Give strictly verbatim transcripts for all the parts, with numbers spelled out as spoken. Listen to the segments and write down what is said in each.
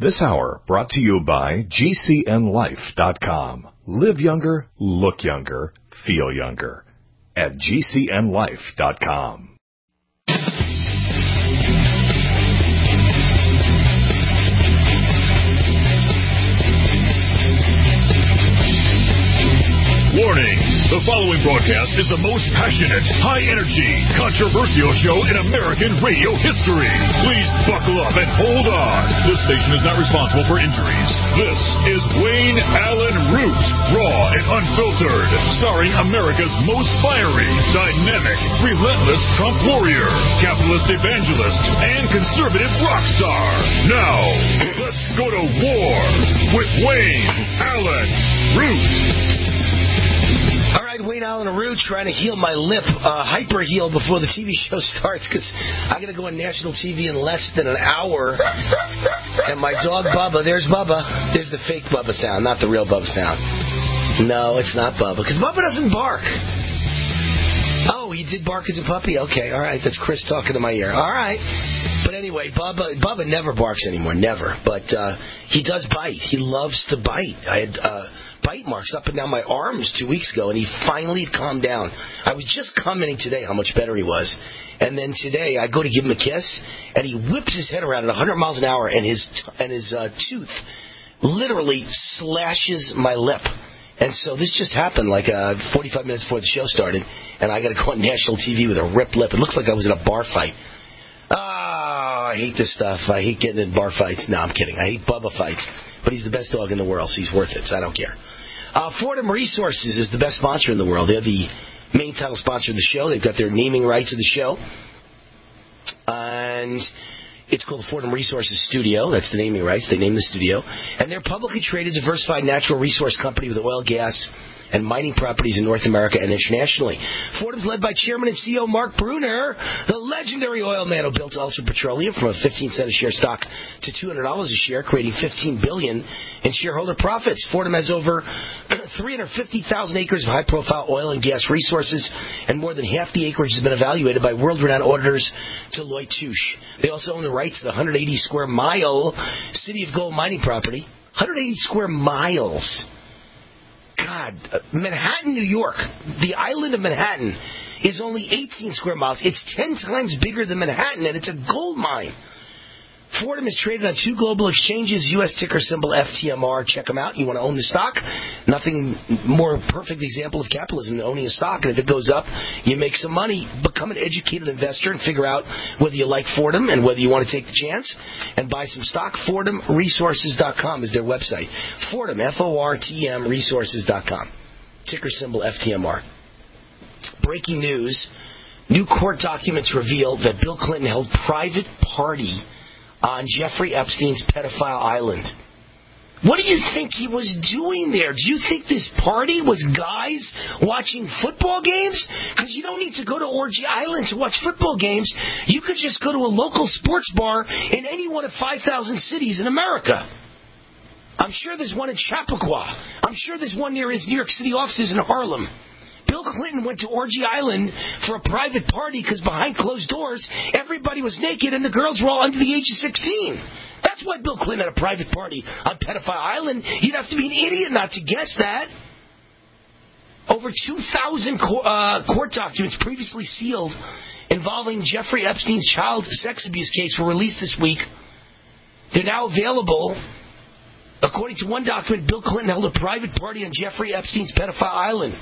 This hour brought to you by G C N Life dot com. Live younger, look younger, feel younger. At G C N Life dot com. Warning! The following broadcast is the most passionate, high-energy, controversial show in American radio history. Please buckle up and hold on. This station is not responsible for injuries. This is Wayne Allen Root, raw and unfiltered, starring America's most fiery, dynamic, relentless Trump warrior, capitalist evangelist, and conservative rock star. Now, let's go to war with Wayne Allen Root. All right, Wayne Allen Root trying to heal my lip, uh, hyper heal before the T V show starts because I got to go on national T V in less than an hour. And my dog Bubba, there's Bubba. There's the fake Bubba sound, not the real Bubba sound. No, it's not Bubba because Bubba doesn't bark. Oh, he did bark as a puppy? Okay, all right. That's Chris talking to my ear. All right. But anyway, Bubba, Bubba never barks anymore, never. But uh, he does bite. He loves to bite. I had uh, bite marks up and down my arms two weeks ago, and he finally calmed down. I was just commenting today how much better he was. And then today I go to give him a kiss, and he whips his head around at one hundred miles an hour, and his, t- and his uh, tooth literally slashes my lip. And so this just happened like uh, forty-five minutes before the show started, and I got to go on national T V with a ripped lip. It looks like I was in a bar fight. Ah, oh, I hate this stuff. I hate getting in bar fights. No, I'm kidding. I hate Bubba fights. But he's the best dog in the world, so he's worth it, so I don't care. Uh, Fordham Resources is the best sponsor in the world. They're the main title sponsor of the show. They've got their naming rights of the show. And it's called the Fordham Resources Studio. That's the naming rights. They named the studio. And they're a publicly traded, diversified natural resource company with oil, gas, and mining properties in North America and internationally. Fordham's led by Chairman and C E O Mark Brunner, the legendary oil man who built Ultra Petroleum from a fifteen cent a share stock to two hundred dollars a share, creating fifteen billion dollars in shareholder profits. Fordham has over three hundred fifty thousand acres of high-profile oil and gas resources, and more than half the acreage has been evaluated by world-renowned auditors Deloitte Touche. They also own the rights to the one hundred eighty square mile City of Gold mining property. one hundred eighty square miles. God, uh, Manhattan, New York, the island of Manhattan is only eighteen square miles. It's ten times bigger than Manhattan, and it's a gold mine. Fordham is traded on two global exchanges, U S ticker symbol F T M R. Check them out. You want to own the stock? Nothing more perfect example of capitalism than owning a stock. And if it goes up, you make some money. Become an educated investor and figure out whether you like Fordham and whether you want to take the chance and buy some stock. Fordham Resources dot com is their website. Fordham, F O R T M Resources dot com. Ticker symbol F T M R. Breaking news. New court documents reveal that Bill Clinton held private party on Jeffrey Epstein's pedophile island. What do you think he was doing there? Do you think this party was guys watching football games? Because you don't need to go to Orgy Island to watch football games. You could just go to a local sports bar in any one of five thousand cities in America. I'm sure there's one in Chappaqua. I'm sure there's one near his New York City offices in Harlem. Bill Clinton went to Orgy Island for a private party because behind closed doors, everybody was naked and the girls were all under the age of sixteen. That's why Bill Clinton had a private party on Pedophile Island. You'd have to be an idiot not to guess that. Over two thousand co- uh, court documents previously sealed involving Jeffrey Epstein's child sex abuse case were released this week. They're now available. According to one document, Bill Clinton held a private party on Jeffrey Epstein's Pedophile Island.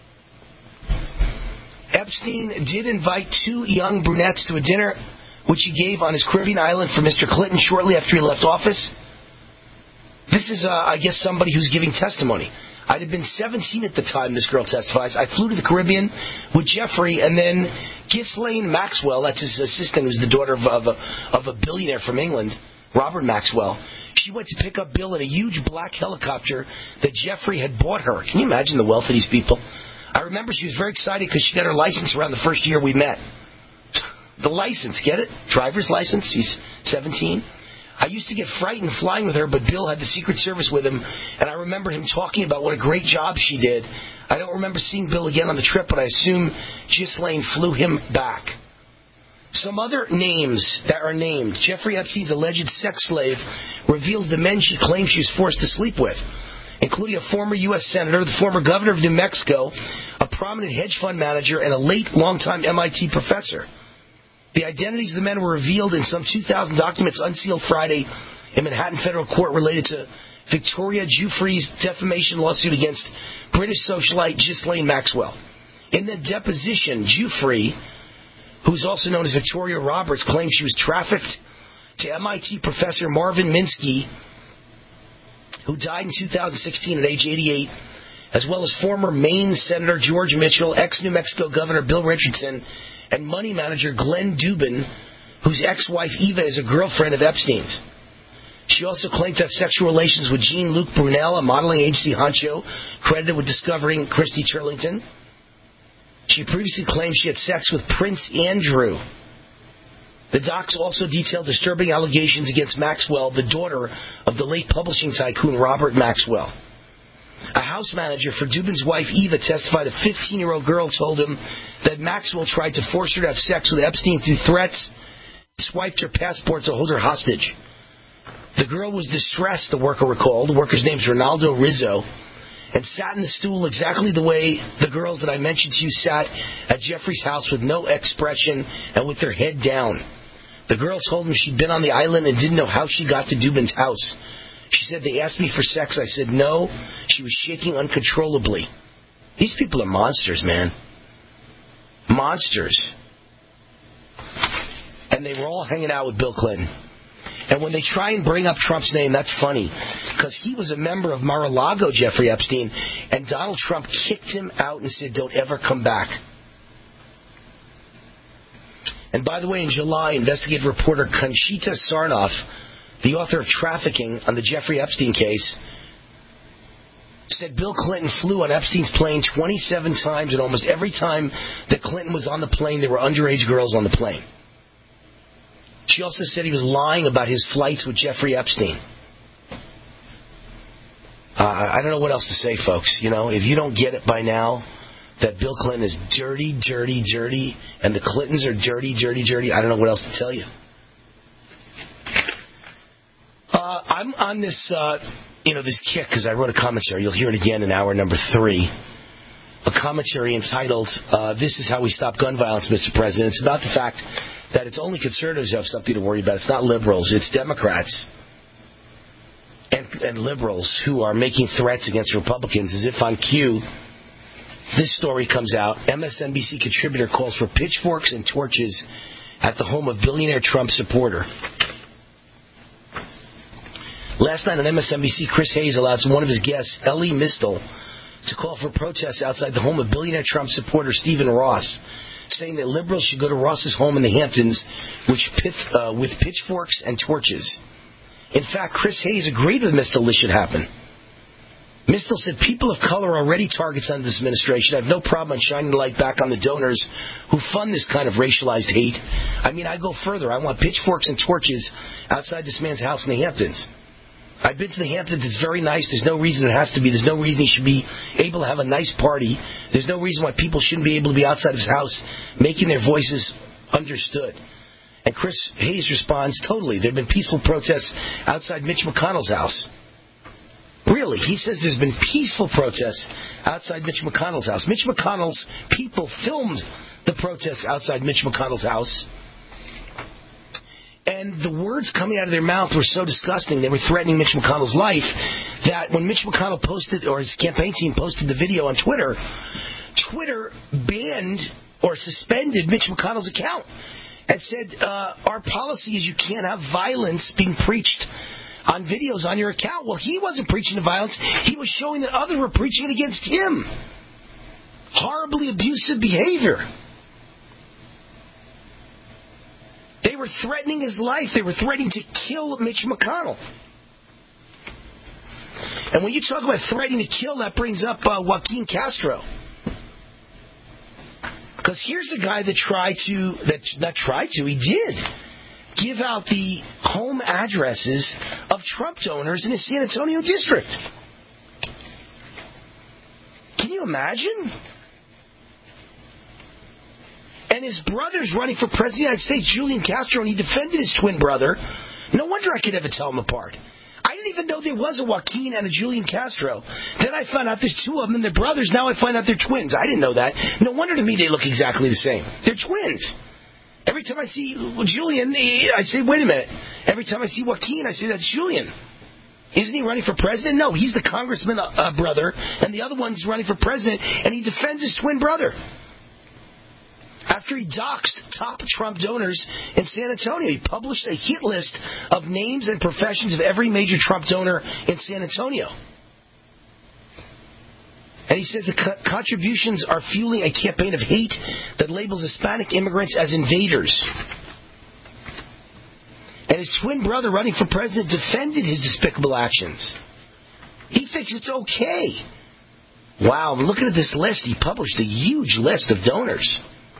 Epstein did invite two young brunettes to a dinner, which he gave on his Caribbean island for Mister Clinton shortly after he left office. This is, uh, I guess, somebody who's giving testimony. I'd have been seventeen at the time this girl testifies. I flew to the Caribbean with Jeffrey, and then Ghislaine Maxwell, that's his assistant, who's the daughter of, of, a, of a billionaire from England, Robert Maxwell. She went to pick up Bill in a huge black helicopter that Jeffrey had bought her. Can you imagine the wealth of these people? I remember she was very excited because she got her license around the first year we met. The license, get it? Driver's license. She's seventeen. I used to get frightened flying with her, but Bill had the Secret Service with him, and I remember him talking about what a great job she did. I don't remember seeing Bill again on the trip, but I assume Ghislaine flew him back. Some other names that are named. Jeffrey Epstein's alleged sex slave reveals the men she claims she was forced to sleep with, including a former U S senator, the former governor of New Mexico, a prominent hedge fund manager, and a late longtime M I T professor. The identities of the men were revealed in some two thousand documents unsealed Friday in Manhattan federal court related to Victoria Giuffre's defamation lawsuit against British socialite Ghislaine Maxwell. In the deposition, Giuffre, who's also known as Victoria Roberts, claimed she was trafficked to M I T professor Marvin Minsky, who died in two thousand sixteen at age eighty-eight, as well as former Maine Senator George Mitchell, ex-New Mexico Governor Bill Richardson, and money manager Glenn Dubin, whose ex-wife Eva is a girlfriend of Epstein's. She also claimed to have sexual relations with Jean-Luc Brunel, a modeling agency honcho credited with discovering Christy Turlington. She previously claimed she had sex with Prince Andrew. The docs also detailed disturbing allegations against Maxwell, the daughter of the late publishing tycoon Robert Maxwell. A house manager for Dubin's wife Eva testified a fifteen-year-old girl told him that Maxwell tried to force her to have sex with Epstein through threats, swiped her passport to hold her hostage. The girl was distressed, the worker recalled. The worker's name's Ronaldo Rizzo, and sat in the stool exactly the way the girls that I mentioned to you sat at Jeffrey's house, with no expression and with their head down. The girl told him she'd been on the island and didn't know how she got to Dubin's house. She said, they asked me for sex. I said no. She was shaking uncontrollably. These people are monsters, man. Monsters. And they were all hanging out with Bill Clinton. And when they try and bring up Trump's name, that's funny, because he was a member of Mar-a-Lago, Jeffrey Epstein, and Donald Trump kicked him out and said, don't ever come back. And by the way, in July, investigative reporter Conchita Sarnoff, the author of Trafficking on the Jeffrey Epstein case, said Bill Clinton flew on Epstein's plane twenty-seven times, and almost every time that Clinton was on the plane, there were underage girls on the plane. She also said he was lying about his flights with Jeffrey Epstein. Uh, I don't know what else to say, folks. You know, if you don't get it by now that Bill Clinton is dirty, dirty, dirty, and the Clintons are dirty, dirty, dirty, I don't know what else to tell you. Uh, I'm on this, uh, you know, this kick because I wrote a commentary. You'll hear it again in hour number three. A commentary entitled, uh, This is How We Stop Gun Violence, Mister President. It's about the fact that it's only conservatives who have something to worry about. It's not liberals. It's Democrats and, and liberals who are making threats against Republicans as if on cue. This story comes out. M S N B C contributor calls for pitchforks and torches at the home of billionaire Trump supporter. Last night on M S N B C, Chris Hayes allowed one of his guests, Elie Mystal, to call for protests outside the home of billionaire Trump supporter Stephen Ross, saying that liberals should go to Ross's home in the Hamptons which pith, uh, with pitchforks and torches. In fact, Chris Hayes agreed with Mystal this should happen. Mystal said people of color are already targets under this administration. I have no problem on shining the light back on the donors who fund this kind of racialized hate. I mean, I go further. I want pitchforks and torches outside this man's house in the Hamptons. I've been to the Hamptons. It's very nice. There's no reason it has to be. There's no reason he should be able to have a nice party. There's no reason why people shouldn't be able to be outside of his house making their voices understood. And Chris Hayes responds, totally. There have been peaceful protests outside Mitch McConnell's house. Really? He says there's been peaceful protests outside Mitch McConnell's house. Mitch McConnell's people filmed the protests outside Mitch McConnell's house. And the words coming out of their mouth were so disgusting. They were threatening Mitch McConnell's life that when Mitch McConnell posted, or his campaign team posted the video on Twitter, Twitter banned or suspended Mitch McConnell's account and said, uh, our policy is you can't have violence being preached on videos on your account. Well, he wasn't preaching the violence. He was showing that others were preaching it against him. Horribly abusive behavior. They were threatening his life. They were threatening to kill Mitch McConnell. And when you talk about threatening to kill, that brings up uh, Joaquin Castro. Because here's a guy that tried to, that not tried to, he did give out the home addresses of Trump donors in his San Antonio district. Can you imagine? And his brother's running for president of the United States, Julian Castro, and he defended his twin brother. No wonder I could never tell them apart. I didn't even know there was a Joaquin and a Julian Castro. Then I found out there's two of them and they're brothers. Now I find out they're twins. I didn't know that. No wonder to me they look exactly the same. They're twins. Every time I see Julian, I say, wait a minute. Every time I see Joaquin, I say, that's Julian. Isn't he running for president? No, he's the congressman uh, brother, and the other one's running for president, and he defends his twin brother. After he doxed top Trump donors in San Antonio, he published a hit list of names and professions of every major Trump donor in San Antonio. And he says the co- contributions are fueling a campaign of hate that labels Hispanic immigrants as invaders. And his twin brother running for president defended his despicable actions. He thinks it's okay. Wow, I'm looking at this list. He published a huge list of donors.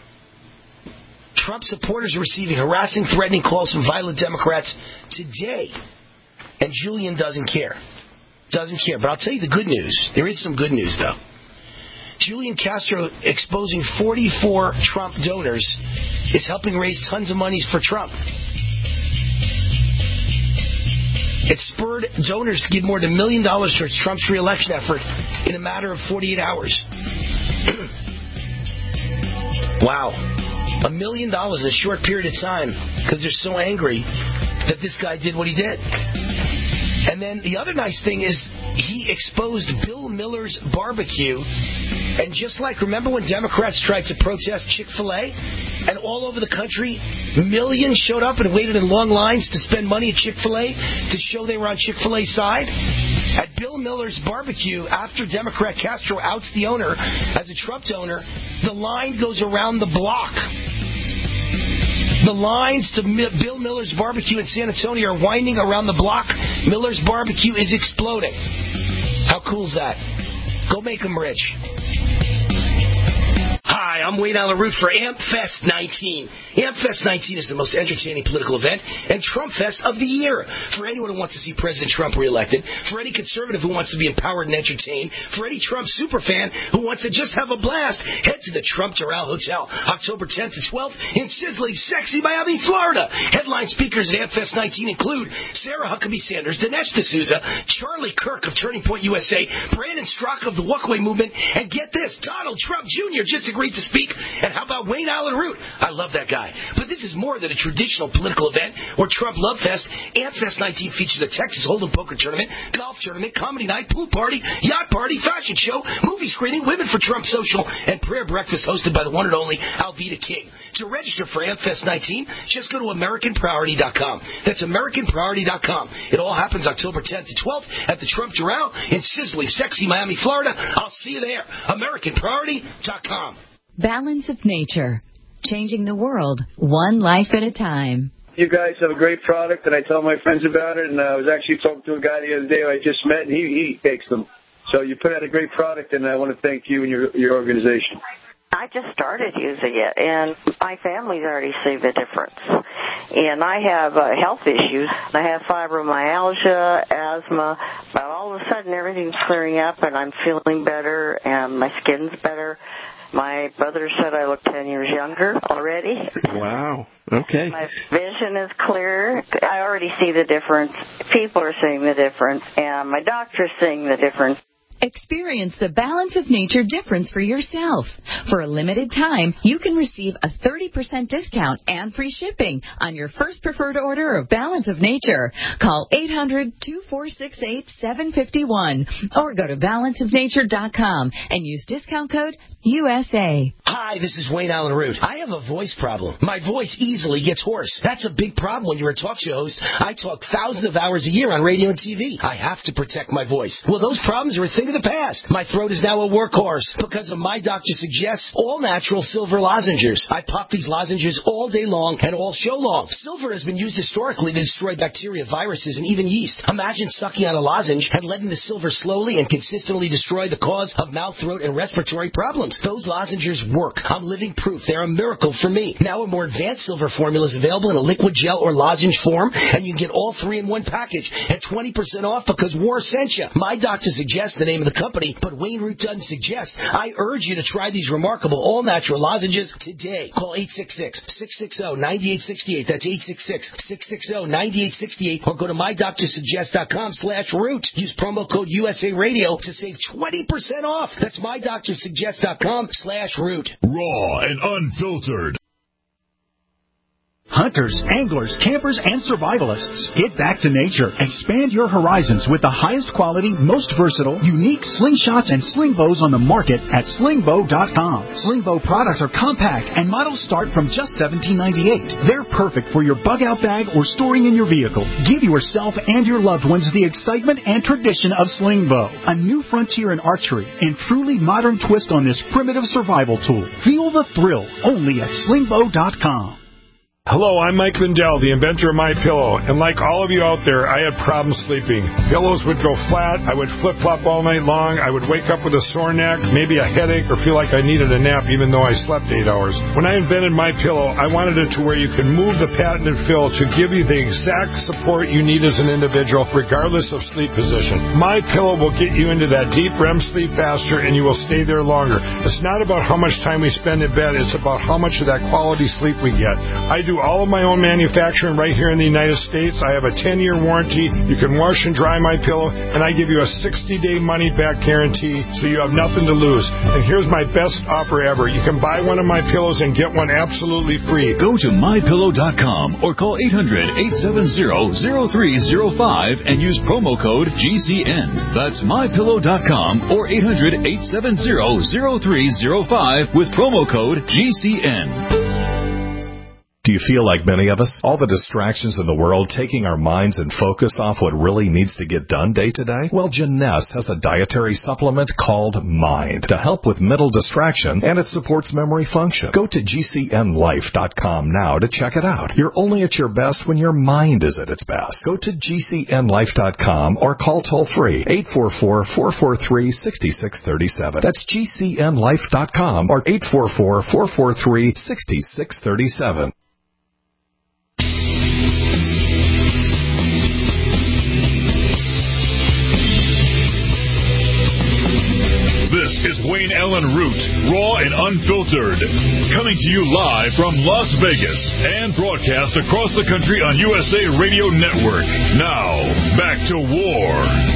Trump supporters are receiving harassing, threatening calls from violent Democrats today. And Julian doesn't care. Doesn't care. But I'll tell you the good news. There is some good news, though. Julian Castro exposing forty-four Trump donors is helping raise tons of monies for Trump. It spurred donors to give more than a million dollars towards Trump's re-election effort in a matter of forty-eight hours. Wow. A million dollars in a short period of time because they're so angry that this guy did what he did. And then the other nice thing is he exposed Bill Miller's barbecue. And just like, remember when Democrats tried to protest Chick-fil-A? And all over the country, millions showed up and waited in long lines to spend money at Chick-fil-A to show they were on Chick-fil-A's side? At Bill Miller's barbecue, after Democrat Castro outs the owner as a Trump donor, the line goes around the block. The lines to Bill Miller's barbecue in San Antonio are winding around the block. Miller's barbecue is exploding. How cool is that? Go make them rich. Hi, I'm Wayne Allen Root for AmpFest nineteen. AmpFest nineteen is the most entertaining political event and Trump Fest of the year. For anyone who wants to see President Trump reelected, for any conservative who wants to be empowered and entertained, for any Trump superfan who wants to just have a blast, head to the Trump Doral Hotel, October tenth to twelfth in sizzling, sexy Miami, Florida. Headline speakers at AmpFest nineteen include Sarah Huckabee Sanders, Dinesh D'Souza, Charlie Kirk of Turning Point U S A, Brandon Strzok of the Walkaway Movement, and get this, Donald Trump Junior just agreed to speak. And how about Wayne Allen Root? I love that guy. But this is more than a traditional political event or Trump Love Fest. AmpFest nineteen features a Texas Hold'em poker tournament, golf tournament, comedy night, pool party, yacht party, fashion show, movie screening, Women for Trump social, and prayer breakfast hosted by the one and only Alveda King. To register for AmpFest nineteen, just go to American Priority dot com. That's American Priority dot com. It all happens October tenth to twelfth at the Trump Doral in sizzling, sexy Miami, Florida. I'll see you there. American Priority dot com. Balance of Nature, changing the world one life at a time. You guys have a great product, and I tell my friends about it, and I was actually talking to a guy the other day who I just met, and he, he takes them. So you put out a great product, and I want to thank you and your, your organization. I just started using it, and my family's already seen the difference. And I have uh, health issues. I have fibromyalgia, asthma, but all of a sudden everything's clearing up, and I'm feeling better, and my skin's better. My brother said I look ten years younger already. Wow. Okay. My vision is clear. I already see the difference. People are seeing the difference, and my doctor's seeing the difference. Experience the Balance of Nature difference for yourself. For a limited time, you can receive a thirty percent discount and free shipping on your first preferred order of Balance of Nature. Call eight hundred, two four six eight, seven five one or go to balance of nature dot com and use discount code U S A. Hi, this is Wayne Allen Root. I have a voice problem. My voice easily gets hoarse. That's a big problem when you're a talk show host. I talk thousands of hours a year on radio and T V. I have to protect my voice. Well, those problems are a thing of the past. My throat is now a workhorse because of my doctor suggests all natural silver lozenges. I pop these lozenges all day long and all show long. Silver has been used historically to destroy bacteria, viruses, and even yeast. Imagine sucking on a lozenge and letting the silver slowly and consistently destroy the cause of mouth, throat, and respiratory problems. Those lozenges work. work. I'm living proof. They're a miracle for me. Now a more advanced silver formula is available in a liquid gel or lozenge form, and you can get all three in one package at twenty percent off because War sent you. My doctor suggests the name of the company, but Wayne Root doesn't suggest. I urge you to try these remarkable all-natural lozenges today. Call eight six six, six six zero, nine eight six eight. That's eight six six, six six zero, nine eight six eight. Or go to my doctor suggest dot com slash root. Use promo code U S A Radio to save twenty percent off. That's my doctor suggest dot com slash root. Raw and unfiltered. Hunters, anglers, campers, and survivalists, get back to nature. Expand your horizons with the highest quality, most versatile, unique slingshots and sling bows on the market at sling bow dot com. Sling bow products are compact and models start from just seventeen ninety-eight. They're perfect for your bug-out bag or storing in your vehicle. Give yourself and your loved ones the excitement and tradition of sling bow, a new frontier in archery and truly modern twist on this primitive survival tool. Feel the thrill only at sling bow dot com. Hello, I'm Mike Lindell, the inventor of MyPillow, and like all of you out there, I had problems sleeping. Pillows would go flat, I would flip-flop all night long, I would wake up with a sore neck, maybe a headache, or feel like I needed a nap even though I slept eight hours. When I invented MyPillow, I wanted it to where you can move the patented fill to give you the exact support you need as an individual, regardless of sleep position. MyPillow will get you into that deep R E M sleep faster, and you will stay there longer. It's not about how much time we spend in bed, it's about how much of that quality sleep we get. I do all of my own manufacturing right here in the United States. I have a ten-year warranty. You can wash and dry my pillow, and I give you a sixty-day money-back guarantee, so you have nothing to lose. And here's my best offer ever. You can buy one of my pillows and get one absolutely free. Go to my pillow dot com or call eight hundred, eight seven zero, zero three zero five and use promo code G C N. That's my pillow dot com or eight hundred, eight seven zero, zero three zero five with promo code G C N. Do you feel like many of us? All the distractions in the world taking our minds and focus off what really needs to get done day to day? Well, Jeunesse has a dietary supplement called Mind to help with mental distraction, and it supports memory function. Go to G C N life dot com now to check it out. You're only at your best when your mind is at its best. Go to G C N life dot com or call toll-free eight four four, four four three, six six three seven. That's G C N life dot com or eight four four, four four three, six six three seven. This is Wayne Allen Root, raw and unfiltered, coming to you live from Las Vegas and broadcast across the country on U S A Radio Network. Now, back to war.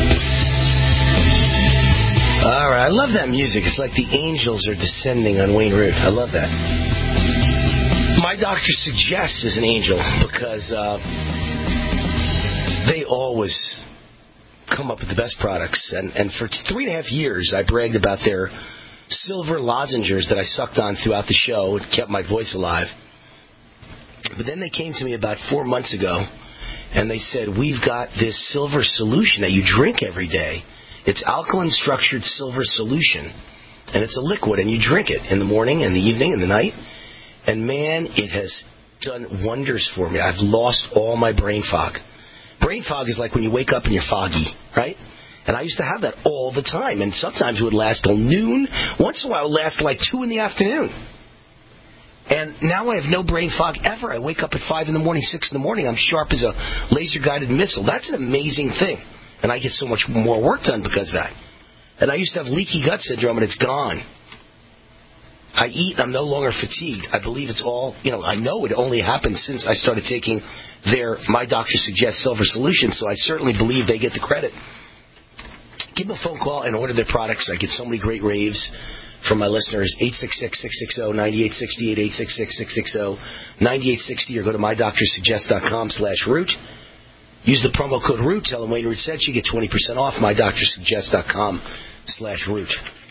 All right, I love that music. It's like the angels are descending on Wayne Root. I love that. My doctor suggests is an angel because uh, they always come up with the best products. And, and for three and a half years, I bragged about their silver lozenges that I sucked on throughout the show. It kept my voice alive. But then they came to me about four months ago, and they said, we've got this silver solution that you drink every day. It's alkaline-structured silver solution, and it's a liquid, and you drink it in the morning, and the evening, and the night. And, man, it has done wonders for me. I've lost all my brain fog. Brain fog is like when you wake up and you're foggy, right? And I used to have that all the time, and sometimes it would last till noon. Once in a while, it would last like two in the afternoon. And now I have no brain fog ever. I wake up at five in the morning, six in the morning. I'm sharp as a laser-guided missile. That's an amazing thing. And I get so much more work done because of that. And I used to have leaky gut syndrome, and it's gone. I eat, I'm no longer fatigued. I believe it's all, you know, I know it only happened since I started taking their My Doctor Suggests Silver Solution, so I certainly believe they get the credit. Give them a phone call and order their products. I get so many great raves from my listeners. eight six six, six six zero, nine eight six eight, eight six six, six six zero, nine eight six zero, or go to my doctor suggest dot com slash root. Use the promo code root. Tell them Wayne Root said you get twenty percent off. my doctor suggest dot com slash root.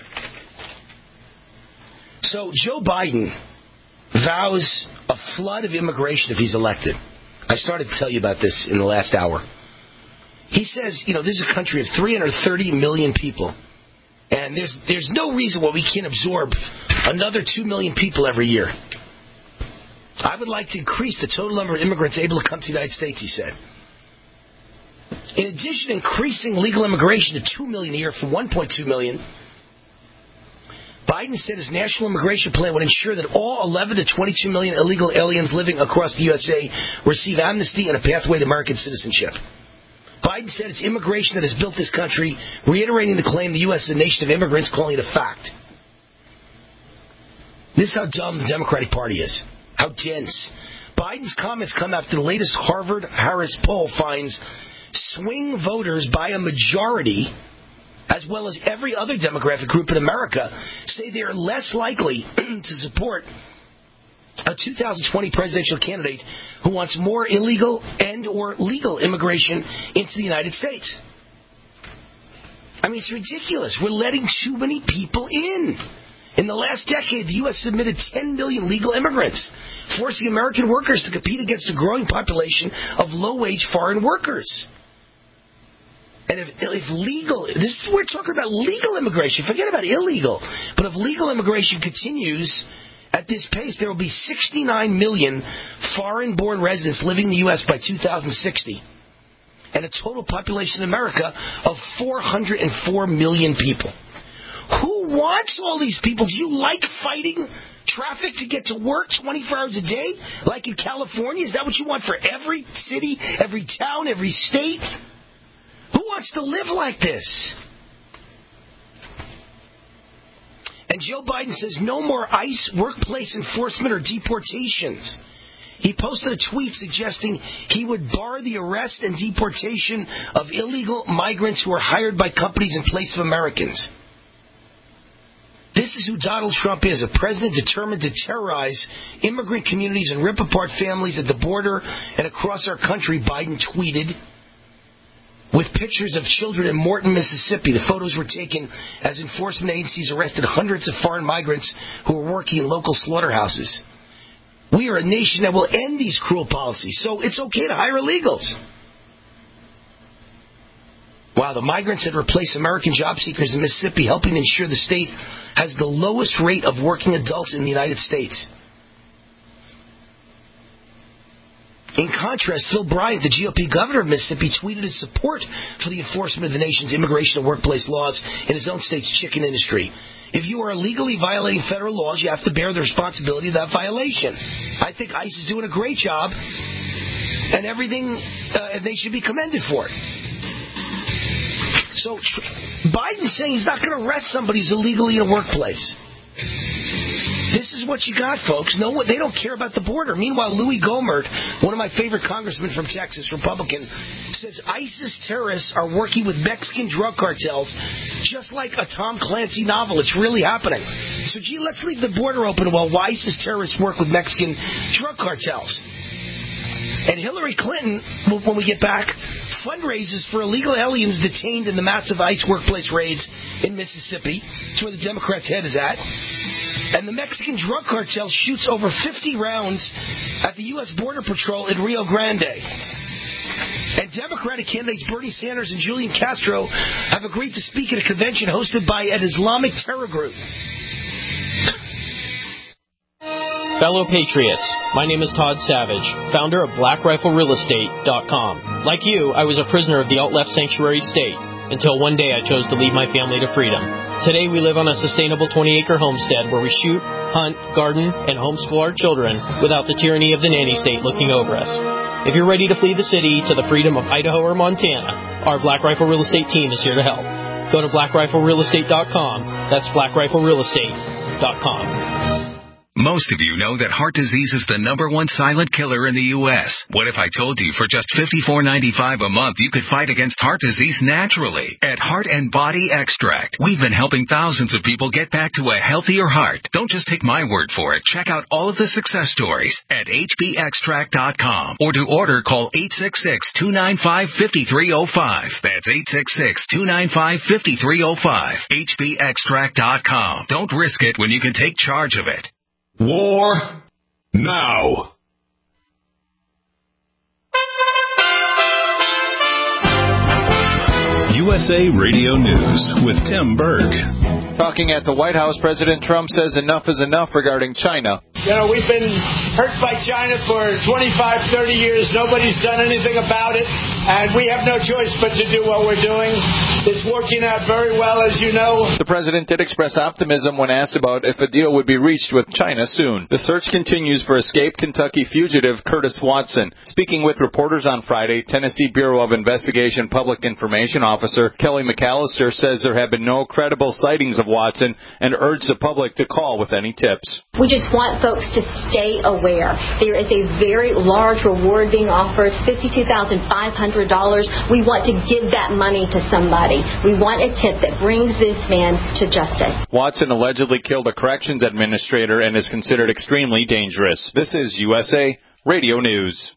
So Joe Biden vows a flood of immigration if he's elected. I started to tell you about this in the last hour. He says, you know, this is a country of three hundred thirty million people. And there's there's no reason why we can't absorb another two million people every year. I would like to increase the total number of immigrants able to come to the United States, he said. In addition to increasing legal immigration to two million a year from one point two million, Biden said his national immigration plan would ensure that all eleven to twenty-two million illegal aliens living across the U S A receive amnesty and a pathway to American citizenship. Biden said it's immigration that has built this country, reiterating the claim the U S is a nation of immigrants, calling it a fact. This is how dumb the Democratic Party is. How dense. Biden's comments come after the latest Harvard-Harris poll finds swing voters by a majority, as well as every other demographic group in America, say they are less likely to support a two thousand twenty presidential candidate who wants more illegal and or legal immigration into the United States. I mean, it's ridiculous. We're letting too many people in. In the last decade, the U S submitted ten million legal immigrants, forcing American workers to compete against a growing population of low-wage foreign workers. And if, if legal, this is, we're talking about legal immigration. Forget about illegal. But if legal immigration continues at this pace, there will be sixty-nine million foreign-born residents living in the U S by two thousand sixty. And a total population in America of four hundred four million people. Who wants all these people? Do you like fighting traffic to get to work twenty-four hours a day? Like in California? Is that what you want for every city, every town, every state? Who wants to live like this? And Joe Biden says no more ICE workplace enforcement or deportations. He posted a tweet suggesting he would bar the arrest and deportation of illegal migrants who are hired by companies in place of Americans. This is who Donald Trump is, a president determined to terrorize immigrant communities and rip apart families at the border and across our country, Biden tweeted, with pictures of children in Morton, Mississippi. The photos were taken as enforcement agencies arrested hundreds of foreign migrants who were working in local slaughterhouses. We are a nation that will end these cruel policies, so it's okay to hire illegals. Wow, the migrants had replaced American job seekers in Mississippi, helping to ensure the state has the lowest rate of working adults in the United States. In contrast, Phil Bryant, the G O P governor of Mississippi, tweeted his support for the enforcement of the nation's immigration and workplace laws in his own state's chicken industry. If you are illegally violating federal laws, you have to bear the responsibility of that violation. I think ICE is doing a great job, and everything, uh, they should be commended for it. So Biden's saying he's not going to arrest somebody who's illegally in a workplace. This is what you got, folks. No, they don't care about the border. Meanwhile, Louis Gohmert, one of my favorite congressmen from Texas, Republican, says ISIS terrorists are working with Mexican drug cartels just like a Tom Clancy novel. It's really happening. So, gee, let's leave the border open while ISIS terrorists work with Mexican drug cartels. And Hillary Clinton, when we get back, fundraises for illegal aliens detained in the massive ICE workplace raids in Mississippi. That's where the Democrats' head is at. And the Mexican drug cartel shoots over fifty rounds at the U S Border Patrol in Rio Grande. And Democratic candidates Bernie Sanders and Julian Castro have agreed to speak at a convention hosted by an Islamic terror group. Fellow Patriots, my name is Todd Savage, founder of Black Rifle Real Estate dot com. Like you, I was a prisoner of the alt-left sanctuary state until one day I chose to lead my family to freedom. Today we live on a sustainable twenty-acre homestead where we shoot, hunt, garden, and homeschool our children without the tyranny of the nanny state looking over us. If you're ready to flee the city to the freedom of Idaho or Montana, our Black Rifle Real Estate team is here to help. Go to Black Rifle Real Estate dot com. That's Black Rifle Real Estate dot com. Most of you know that heart disease is the number one silent killer in the U S What if I told you for just fifty-four ninety-five a month you could fight against heart disease naturally? At Heart and Body Extract, we've been helping thousands of people get back to a healthier heart. Don't just take my word for it. Check out all of the success stories at H B extract dot com. Or to order, call eight six six, two nine five, five three zero five. That's eight six six, two nine five, five three zero five. H B extract dot com. Don't risk it when you can take charge of it. War now. U S A Radio News with Tim Berg. Talking at the White House, President Trump says enough is enough regarding China. You know, we've been hurt by China for twenty-five, thirty years. Nobody's done anything about it. And we have no choice but to do what we're doing. It's working out very well, as you know. The president did express optimism when asked about if a deal would be reached with China soon. The search continues for escaped Kentucky fugitive Curtis Watson. Speaking with reporters on Friday, Tennessee Bureau of Investigation Public Information Officer Kelly McAllister says there have been no credible sightings of Watson and urged the public to call with any tips. We just want folks to stay aware. There is a very large reward being offered, fifty-two thousand five hundred dollars. We want to give that money to somebody. We want a tip that brings this man to justice. Watson allegedly killed a corrections administrator and is considered extremely dangerous. This is U S A Radio News.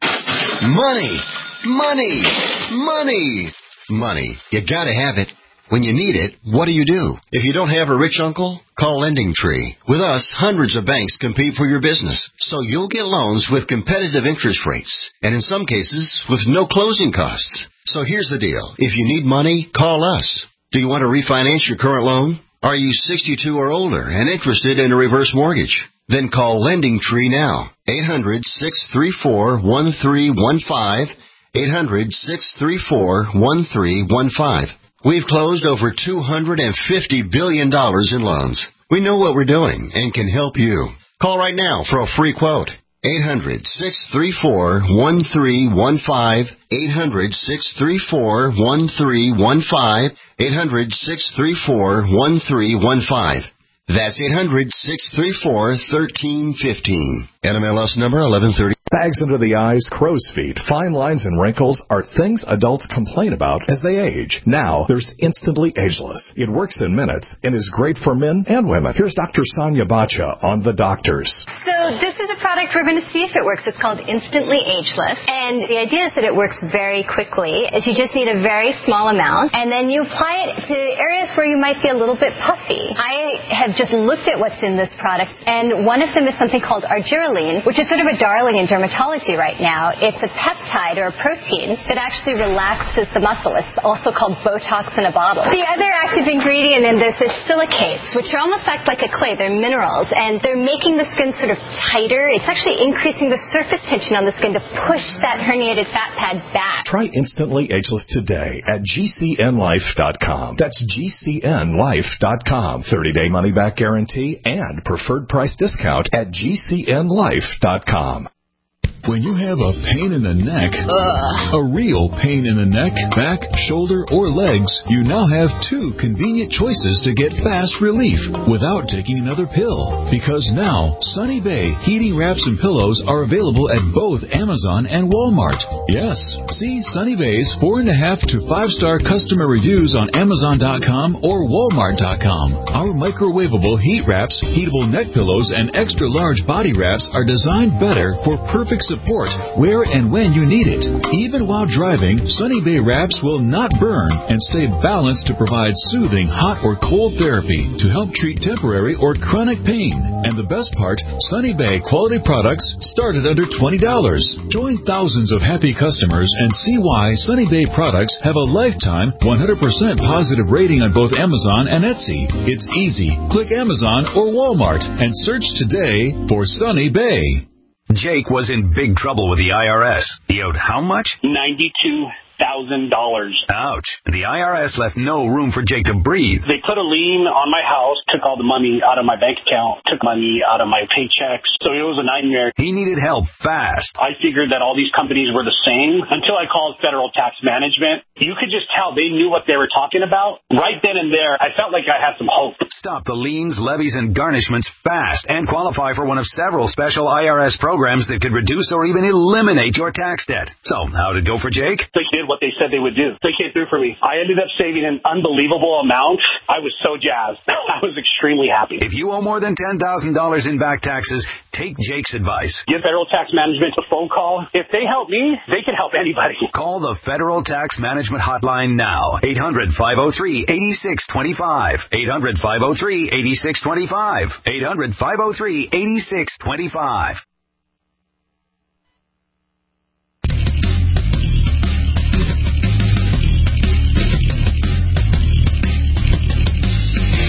Money, money, money, money. You gotta have it. When you need it, what do you do? If you don't have a rich uncle, call Lending Tree. With us, hundreds of banks compete for your business, so you'll get loans with competitive interest rates, and in some cases, with no closing costs. So here's the deal. If you need money, call us. Do you want to refinance your current loan? Are you sixty-two or older and interested in a reverse mortgage? Then call Lending Tree now. eight hundred, six three four, one three one five. eight hundred, six three four, one three one five. We've closed over two hundred fifty billion dollars in loans. We know what we're doing and can help you. Call right now for a free quote. eight hundred, six three four, one three one five. eight hundred, six three four, one three one five. eight hundred, six three four, one three one five. That's eight hundred, six three four, one three one five. N M L S number eleven thirty. Bags under the eyes, crow's feet, fine lines, and wrinkles are things adults complain about as they age. Now, there's Instantly Ageless. It works in minutes and is great for men and women. Here's Doctor Sonia Bacha on The Doctors. So this is a product we're going to see if it works. It's called Instantly Ageless. And the idea is that it works very quickly. Is you just need a very small amount, and then you apply it to areas where you might be a little bit puffy. I have just looked at what's in this product, and one of them is something called argireline, which is sort of a darling in dermatology right now. It's a peptide or a protein that actually relaxes the muscle. It's also called Botox in a bottle. The other active ingredient in this is silicates, which are almost act like a clay. They're minerals, and they're making the skin sort of tighter. It's actually increasing the surface tension on the skin to push that herniated fat pad back. Try Instantly Ageless today at G C N life dot com. That's G C N life dot com. thirty-day money-back guarantee and preferred price discount at G C N life dot com. When you have a pain in the neck, Ugh. a real pain in the neck, back, shoulder, or legs, you now have two convenient choices to get fast relief without taking another pill. Because now, Sunny Bay heating wraps and pillows are available at both Amazon and Walmart. Yes, see Sunny Bay's four and a half to five star customer reviews on Amazon dot com or Walmart dot com. Our microwavable heat wraps, heatable neck pillows, and extra large body wraps are designed better for perfect support where and when you need it. Even while driving, Sunny Bay wraps will not burn and stay balanced to provide soothing hot or cold therapy to help treat temporary or chronic pain. And the best part, Sunny Bay quality products start at under twenty dollars. Join thousands of happy customers and see why Sunny Bay products have a lifetime one hundred percent positive rating on both Amazon and Etsy. It's easy. Click Amazon or Walmart and search today for Sunny Bay. Jake was in big trouble with the I R S. He owed how much? ninety-two thousand dollars. Ouch. The I R S left no room for Jake to breathe. They put a lien on my house, took all the money out of my bank account, took money out of my paychecks. So it was a nightmare. He needed help fast. I figured that all these companies were the same until I called Federal Tax Management. You could just tell they knew what they were talking about. Right then and there, I felt like I had some hope. Stop the liens, levies, and garnishments fast and qualify for one of several special I R S programs that could reduce or even eliminate your tax debt. So, how'd it go for Jake? They did what they said they would do. They came through for me. I ended up saving an unbelievable amount. I was so jazzed. I was extremely happy. If you owe more than ten thousand dollars in back taxes, take Jake's advice. Give Federal Tax Management a phone call. If they help me, they can help anybody. Call the Federal Tax Management Hotline now. eight hundred, five oh three, eight six two five. eight hundred, five oh three, eight six two five. eight hundred, five oh three, eight six two five.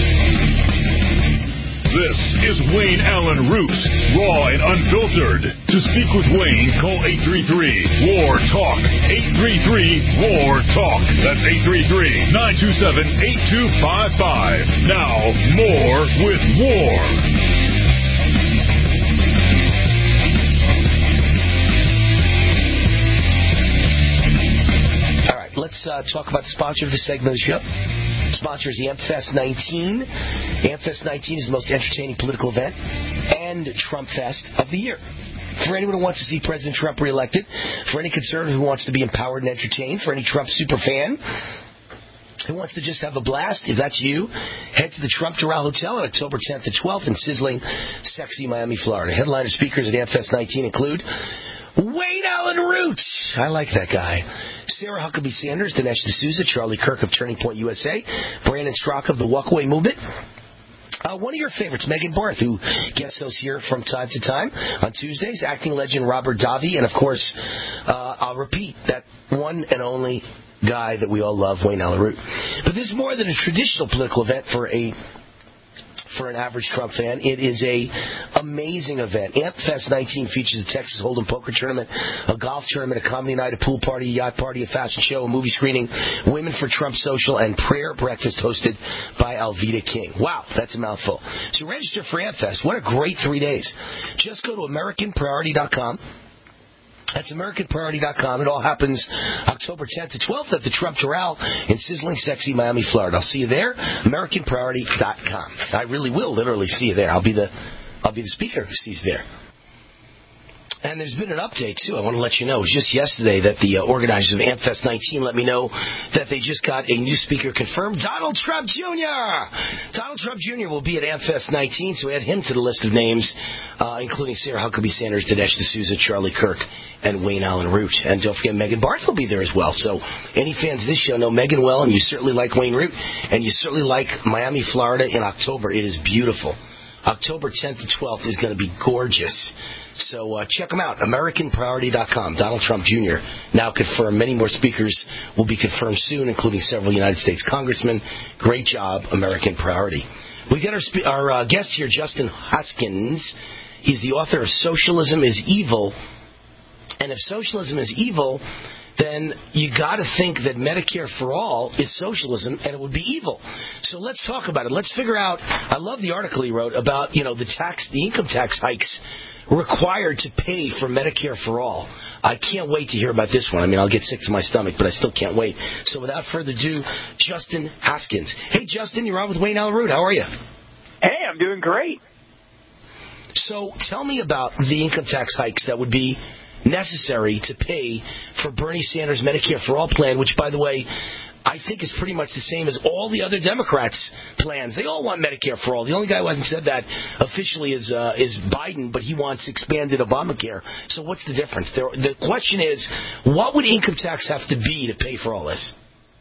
This is Wayne Allen Root, raw and unfiltered. To speak with Wayne, call eight three three, W A R, TALK. eight three three, W A R, TALK. That's eight three three, nine two seven, eight two five five. Now, more with War. All right, let's uh, talk about the sponsor of this segment of the show. Sponsor is the AmpFest nineteen. AmpFest nineteen is the most entertaining political event and Trump Fest of the year. For anyone who wants to see President Trump reelected, for any conservative who wants to be empowered and entertained, for any Trump super fan who wants to just have a blast, if that's you, head to the Trump Doral Hotel on October tenth and twelfth in sizzling, sexy Miami, Florida. Headliner speakers at AmpFest nineteen include Wayne Allen Root. I like that guy. Sarah Huckabee Sanders, Dinesh D'Souza, Charlie Kirk of Turning Point U S A, Brandon Straka of the Walkaway Movement. Uh, one of your favorites, Megan Barth, who guest hosts here from time to time on Tuesdays, acting legend Robert Davi, and of course, uh, I'll repeat, that one and only guy that we all love, Wayne Allen Root. But this is more than a traditional political event for a for an average Trump fan. It is a amazing event. AmpFest nineteen features a Texas Hold'em poker tournament, a golf tournament, a comedy night, a pool party, a yacht party, a fashion show, a movie screening, Women for Trump social, and prayer breakfast hosted by Alveda King. Wow, that's a mouthful. So register for AmpFest. What a great three days. Just go to American Priority dot com. That's American Priority dot com. It all happens October tenth to twelfth at the Trump Doral in sizzling, sexy Miami, Florida. I'll see you there. American Priority dot com. I really will literally see you there. I'll be the I'll be the speaker who sees you there. And there's been an update, too. I want to let you know. It was just yesterday that the uh, organizers of AmpFest nineteen let me know that they just got a new speaker confirmed, Donald Trump Junior Donald Trump Junior will be at AmpFest nineteen, so add him to the list of names, uh, including Sarah Huckabee Sanders, Dinesh D'Souza, Charlie Kirk, and Wayne Allen Root. And don't forget, Megan Barth will be there as well. So any fans of this show know Megan well, and you certainly like Wayne Root, and you certainly like Miami, Florida in October. It is beautiful. October tenth to twelfth is going to be gorgeous. So uh, check them out, American Priority dot com. Donald Trump Junior now confirmed. Many more speakers will be confirmed soon, including several United States congressmen. Great job, American Priority. We got our, spe- our uh, guest here, Justin Hoskins. He's the author of Socialism is Evil. And if socialism is evil, then you got to think that Medicare for All is socialism, and it would be evil. So let's talk about it. Let's figure out. I love the article he wrote about, you know, the tax, the income tax hikes required to pay for Medicare for All. I can't wait to hear about this one. I mean, I'll get sick to my stomach, but I still can't wait. So without further ado, Justin Hoskins. Hey, Justin, you're on with Wayne Allen Root. How are you? Hey, I'm doing great. So tell me about the income tax hikes that would be necessary to pay for Bernie Sanders' Medicare for All plan, which, by the way, I think is pretty much the same as all the other Democrats' plans. They all want Medicare for All. The only guy who hasn't said that officially is uh, is Biden, but he wants expanded Obamacare. So what's the difference? There, the question is, what would income tax have to be to pay for all this?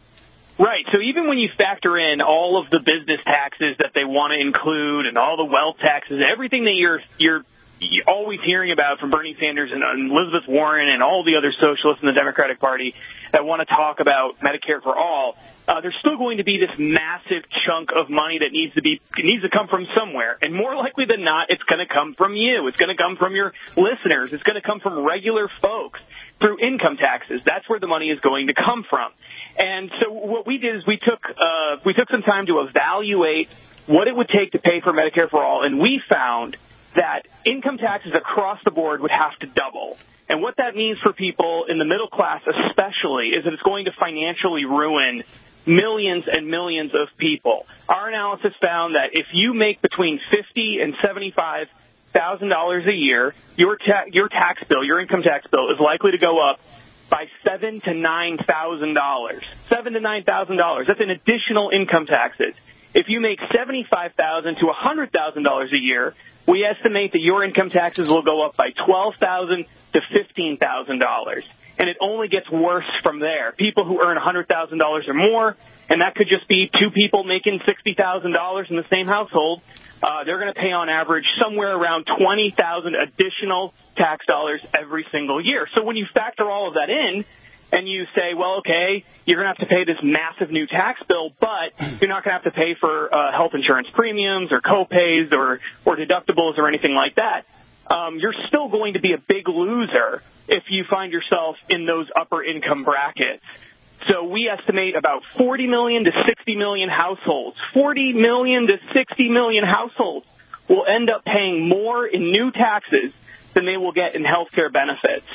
Right. So even when you factor in all of the business taxes that they want to include and all the wealth taxes, everything that you're you're always hearing about from Bernie Sanders and Elizabeth Warren and all the other socialists in the Democratic Party that want to talk about Medicare for All, uh, there's still going to be this massive chunk of money that needs to be needs to come from somewhere. And more likely than not, it's going to come from you. It's going to come from your listeners. It's going to come from regular folks through income taxes. That's where the money is going to come from. And so what we did is we took uh, we took some time to evaluate what it would take to pay for Medicare for All, and we found that income taxes across the board would have to double. And what that means for people in the middle class especially is that it's going to financially ruin millions and millions of people. Our analysis found that if you make between fifty and seventy-five thousand dollars a year, your ta- your tax bill, your income tax bill, is likely to go up by seven to nine thousand dollars. Seven to nine thousand dollars. That's an additional income taxes. If you make seventy-five thousand to a hundred thousand dollars a year, we estimate that your income taxes will go up by twelve thousand to fifteen thousand dollars. And it only gets worse from there. People who earn a hundred thousand dollars or more, and that could just be two people making sixty thousand dollars in the same household, uh, they're going to pay on average somewhere around twenty thousand additional tax dollars every single year. So when you factor all of that in, and you say, well, okay, you're going to have to pay this massive new tax bill, but you're not going to have to pay for uh, health insurance premiums or co-pays or, or deductibles or anything like that. um, you're still going to be a big loser if you find yourself in those upper income brackets. So we estimate about forty million to sixty million households, forty million to sixty million households will end up paying more in new taxes than they will get in health care benefits.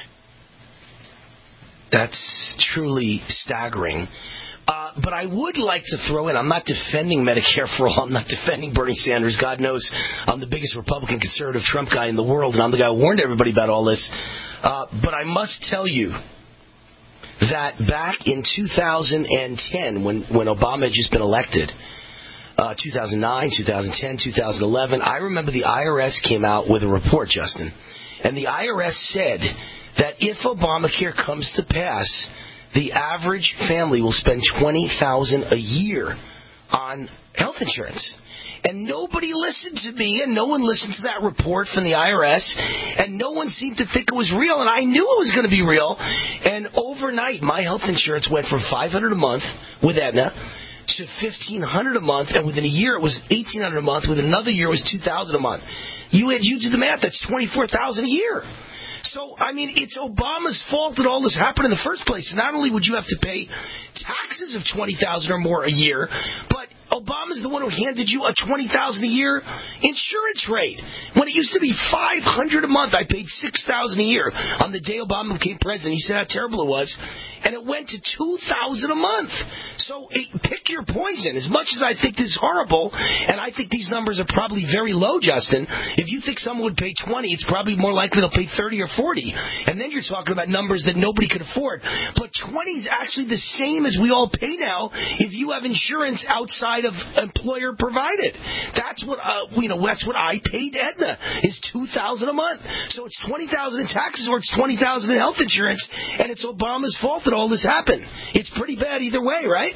That's truly staggering. Uh, but I would like to throw in, I'm not defending Medicare for all. I'm not defending Bernie Sanders. God knows I'm the biggest Republican conservative Trump guy in the world, and I'm the guy who warned everybody about all this. Uh, but I must tell you that back in two thousand ten, when, when Obama had just been elected, uh, two thousand nine, two thousand ten, two thousand eleven, I remember the I R S came out with a report, Justin, and the I R S said that if Obamacare comes to pass, the average family will spend twenty thousand dollars a year on health insurance. And nobody listened to me, and no one listened to that report from the I R S, and no one seemed to think it was real, and I knew it was going to be real. And overnight, my health insurance went from five hundred dollars a month with Aetna to fifteen hundred dollars a month, and within a year it was eighteen hundred dollars a month. Within another year it was two thousand dollars a month. You had, you do the math, that's twenty-four thousand dollars a year. So, I mean, it's Obama's fault that all this happened in the first place. Not only would you have to pay taxes of twenty thousand dollars or more a year, but Obama's the one who handed you a twenty thousand dollars a year insurance rate. When it used to be five hundred dollars a month, I paid six thousand dollars a year. On the day Obama became president, he said how terrible it was, and it went to two thousand dollars a month. So it, pick your poison. As much as I think this is horrible, and I think these numbers are probably very low, Justin, if you think someone would pay twenty, it's probably more likely they'll pay thirty or forty. And then you're talking about numbers that nobody could afford. But twenty is actually the same as we all pay now if you have insurance outside of employer provided. That's what uh, you know. That's what I paid Aetna is two thousand a month. So it's twenty thousand in taxes or it's twenty thousand in health insurance, and it's Obama's fault that all this happened. It's pretty bad either way, right?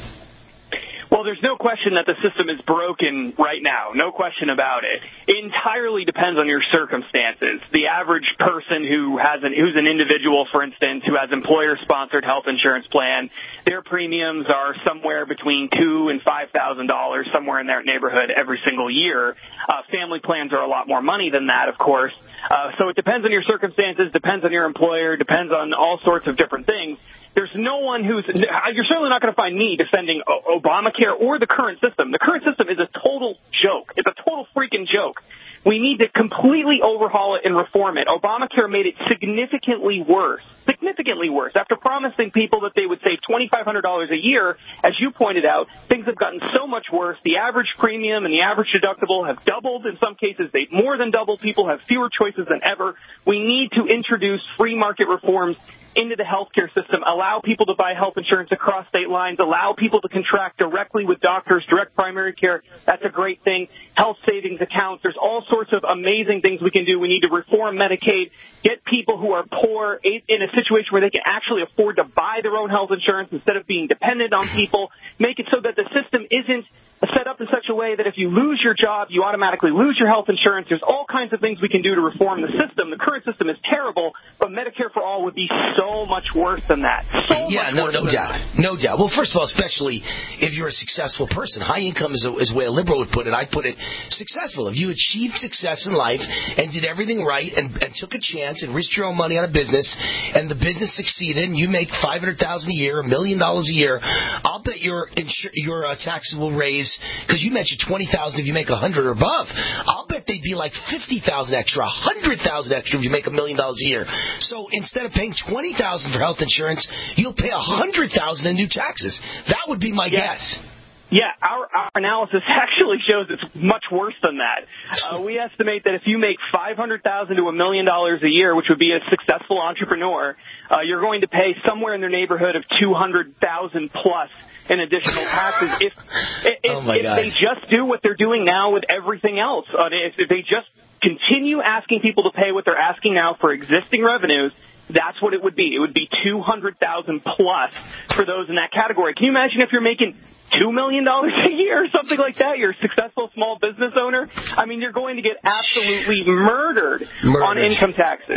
Well, there's no question that the system is broken right now. No question about it. It entirely depends on your circumstances. The average person who has an, who's an individual, for instance, who has employer-sponsored health insurance plan, their premiums are somewhere between two and five thousand dollars, somewhere in that neighborhood, every single year. Uh, family plans are a lot more money than that, of course. Uh, so it depends on your circumstances, depends on your employer, depends on all sorts of different things. There's no one who's – you're certainly not going to find me defending Obamacare or the current system. The current system is a total joke. It's a total freaking joke. We need to completely overhaul it and reform it. Obamacare made it significantly worse, significantly worse. After promising people that they would save twenty-five hundred dollars a year, as you pointed out, things have gotten so much worse. The average premium and the average deductible have doubled. In some cases, they've more than doubled. People have fewer choices than ever. We need to introduce free market reforms into the healthcare system, allow people to buy health insurance across state lines, allow people to contract directly with doctors, direct primary care. That's a great thing. Health savings accounts. There's all sorts of amazing things we can do. We need to reform Medicaid, get people who are poor in a situation where they can actually afford to buy their own health insurance instead of being dependent on people, make it so that the system isn't set up in such a way that if you lose your job, you automatically lose your health insurance. There's all kinds of things we can do to reform the system. The current system is terrible, but Medicare for All would be so much worse than that. So yeah, much no, worse no than doubt. that. No doubt. Well, first of all, especially if you're a successful person. High income is, a, is the way a liberal would put it. I'd put it successful. If you achieved success in life and did everything right and, and took a chance and risked your own money on a business, and the business succeeded, and you make five hundred thousand dollars a year, a million dollars a year, I'll bet your insur- your uh, taxes will raise, because you mentioned twenty thousand dollars if you make one hundred or above. I'll bet they'd be like fifty thousand dollars extra, one hundred thousand dollars extra if you make a million dollars a year. So instead of paying twenty thousand dollars for health insurance, you'll pay one hundred thousand dollars in new taxes. That would be my yeah. guess. Yeah, our, our analysis actually shows it's much worse than that. Uh, we estimate that if you make five hundred thousand dollars to a million dollars a year, which would be a successful entrepreneur, uh, you're going to pay somewhere in the neighborhood of two hundred thousand dollars plus in additional taxes if if, oh my if God. they just do what they're doing now with everything else. Uh, if, if they just continue asking people to pay what they're asking now for existing revenues, that's what it would be. It would be two hundred thousand dollars plus for those in that category. Can you imagine if you're making two million dollars a year or something like that? You're a successful small business owner. I mean, you're going to get absolutely murdered, murdered. on income taxes.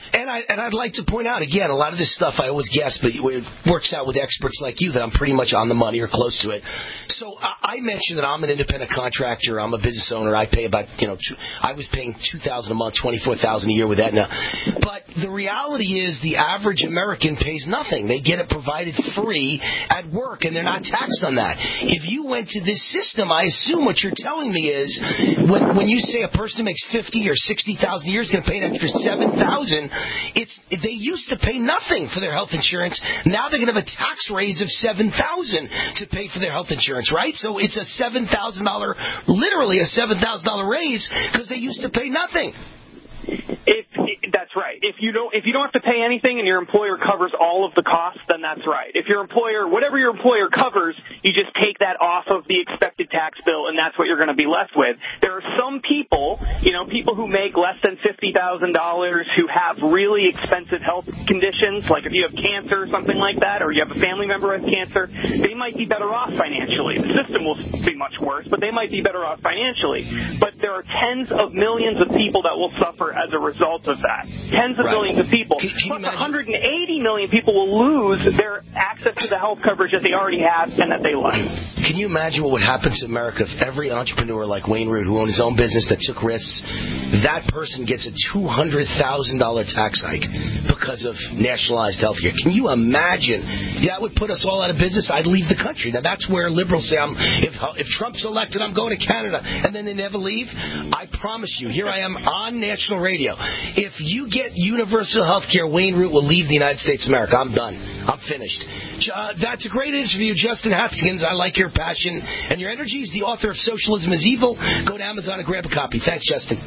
And, I, and I'd like to point out, again, a lot of this stuff I always guess, but it works out with experts like you that I'm pretty much on the money or close to it. So I, I mentioned that I'm an independent contractor. I'm a business owner. I pay about, you know, two, I was paying two thousand dollars a month, twenty-four thousand dollars a year with Aetna. But the reality is the average American pays nothing. They get it provided free at work, and they're not taxed on that. If you went to this system, I assume what you're telling me is when, when you say a person who makes fifty thousand dollars or sixty thousand dollars a year is going to pay an extra seven thousand dollars, it's they used to pay nothing for their health insurance. Now they're going to have a tax raise of seven thousand dollars to pay for their health insurance, right? So it's a seven thousand dollars, literally a seven thousand dollars raise because they used to pay nothing. If that's right. If you don't, if you don't have to pay anything and your employer covers all of the costs, then that's right. If your employer, whatever your employer covers, you just take that off of the expected tax bill, and that's what you're going to be left with. There are some people, you know, people who make less than fifty thousand dollars who have really expensive health conditions, like if you have cancer or something like that, or you have a family member with cancer, they might be better off financially. The system will be much worse, but they might be better off financially. But there are tens of millions of people that will suffer as a result of that. Tens of right. millions of people. Can, can Plus one hundred eighty million people will lose their access to the health coverage that they already have and that they like. Can you imagine what would happen to America if every entrepreneur like Wayne Root, who owned his own business that took risks, that person gets a two hundred thousand dollars tax hike because of nationalized health care? Can you imagine? That would put us all out of business. I'd leave the country. Now, that's where liberals say, I'm, if, if Trump's elected, I'm going to Canada. And then they never leave. I promise you, here I am on national radio. If you get universal health care, Wayne Root will leave the United States of America. I'm done. I'm finished. Uh, that's a great interview, Justin Hopkins. I like your passion and your energy. He's the author of Socialism is Evil. Go to Amazon and grab a copy. Thanks, Justin.